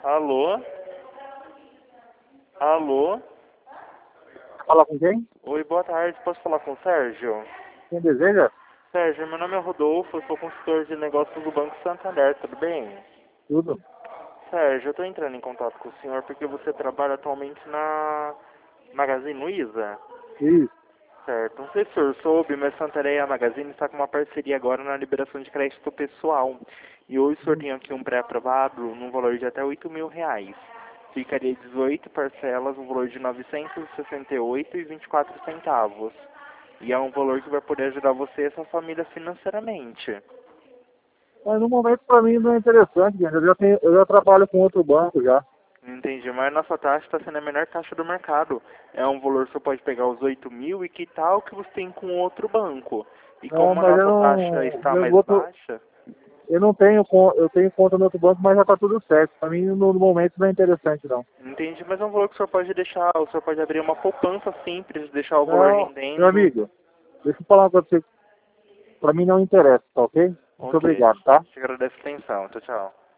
Alô? Alô? Fala com quem? Oi, boa tarde. Posso falar com o Sérgio? Quem deseja? Sérgio, meu nome é Rodolfo, eu sou consultor de negócios do Banco Santander, tudo bem? Tudo. Sérgio, eu estou entrando em contato com o senhor porque você trabalha atualmente na Magazine Luiza? Isso. Certo. Não sei se o senhor soube, mas Santander e a Magazine está com uma parceria agora na liberação de crédito pessoal. E hoje o senhor tem aqui um pré-aprovado num valor de até R$ 8.000. Ficaria 18 parcelas, um valor de R$ 968,24. E é um valor que vai poder ajudar você e a sua família financeiramente. Mas no momento para mim não é interessante, gente. Eu já trabalho com outro banco já. Entendi, mas a nossa taxa está sendo a menor taxa do mercado. É um valor que você pode pegar os 8.000 e que tal que você tem com outro banco. E Não, como a mas nossa taxa está eu, mais outro, baixa, eu não tenho, eu tenho conta no outro banco, mas já está tudo certo. Para mim no momento não é interessante não. entendi, mas é um valor que o senhor pode deixar, o senhor pode abrir uma poupança simples, deixar o valor Não, meu rendendo. amigo, deixa eu falar uma coisa pra você. Para mim não interessa, tá ok? Muito Ok, obrigado, tá? te agradeço a atenção. Tchau, tchau.